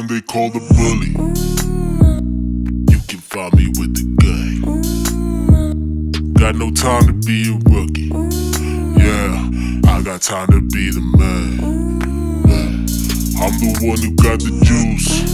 one they call the bully. You can find me with the gang. Got no time to be a rookie. Yeah, I got time to be the man. I'm the one who got the juice.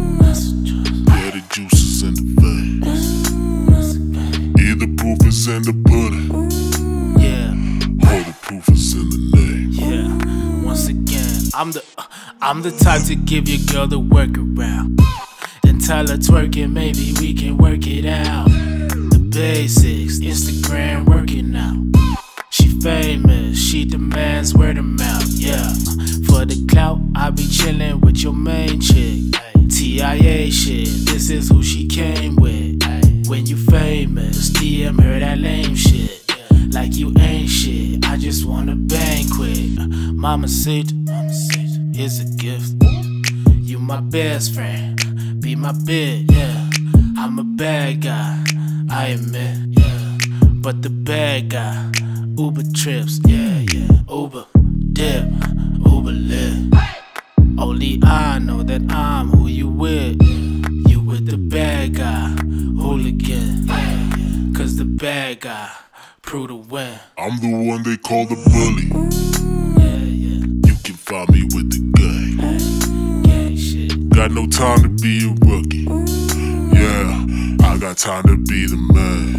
Yeah, the juice is in the veins. Either proof is in the pudding. Yeah. All the proof is in the name. Yeah. Once again, I'm the type to give your girl the workaround. Then tell her twerking, maybe we can work it out. The basics, Instagram working out. She famous, she demands word of mouth, yeah. For the clout, I be chillin' with your main chick. TIA shit, this is who she came with. When you famous, DM her that lame shit. Like you ain't shit, I just wanna banquet. Mamacita, here's a gift. You my best friend, be my bitch, yeah. I'm a bad guy, I admit, yeah. But the bad guy, Uber trips, yeah. Uber dip, Uber lit. Only I know that I'm who you with. You with the bad guy, hooligan, yeah. Cause the bad guy prove to win. I'm the one they call the bully. Yeah. You can find me with the gang. Gang shit. Got no time to be a rookie. Yeah, I got time to be the man.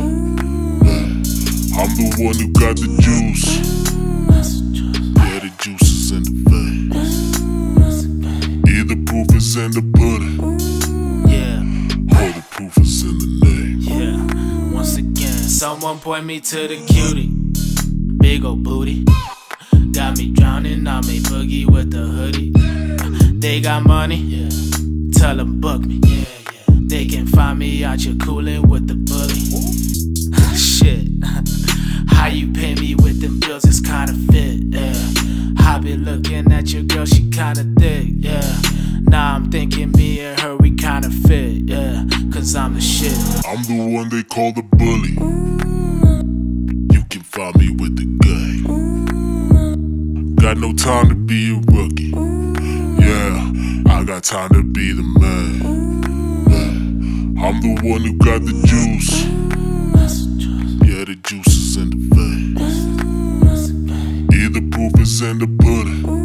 I'm the one who got the juice. Yeah, the juice is in the veins. Either proof is in the pudding. Yeah. All the proof is in the name. Yeah. Once again, someone point me to the cutie. Big ol' booty. Got me drowning on me boogie with the hoodie. They got money, yeah. Tell them book me, yeah. They can find me out your coolin' with the bully. Shit, how you pay me with them bills is kinda fit, yeah. I be looking at your girl, she kinda thick, yeah. Now I'm thinking me and her, we kinda fit, yeah. Cause I'm the shit. I'm the one they call the bully. You can find me with the gang. Got no time to be a rookie. Yeah, I got time to be the man. I'm the one who got the juice. Yeah, the juice is in the veins. Either proof is in the pudding.